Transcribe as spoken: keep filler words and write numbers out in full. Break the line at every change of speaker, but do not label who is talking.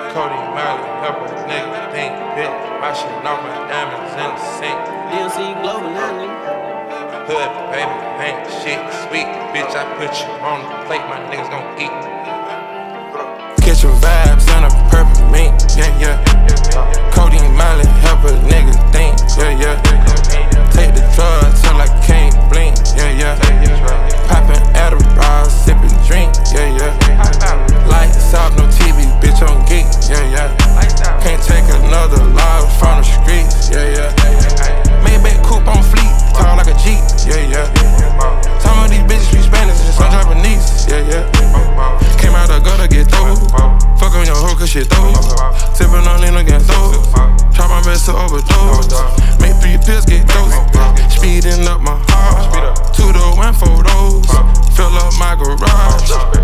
Cody Miley, help a nigga think, bitch. Washing off my diamonds in the sink.
D L C global now, nigga.
Hood, baby, ain't shit sweet. Bitch, I put you on the plate, my niggas gon' eat. Kitchen vibes and a purple mink, yeah, yeah. Cody Miley, help a nigga think, yeah, yeah. Take the drugs till I can't blink, yeah, yeah. Poppin' Adderall, sippin' drink, yeah, yeah. Lights out, no T V, bitch on geek, yeah, yeah. Can't take another love from the streets, yeah, yeah. Maybach coupe on fleet, tall like a Jeep, yeah, yeah. Some of these bitches speak Spanish, some Japanese, yeah, yeah. Came out the gutter, get through. Fuck on your hoe, cause shit through. Tippin' on lean against those. Try my best to overdose. Make three pills, get dose. Speeding up my heart. Two door and four doors. Fill up my garage.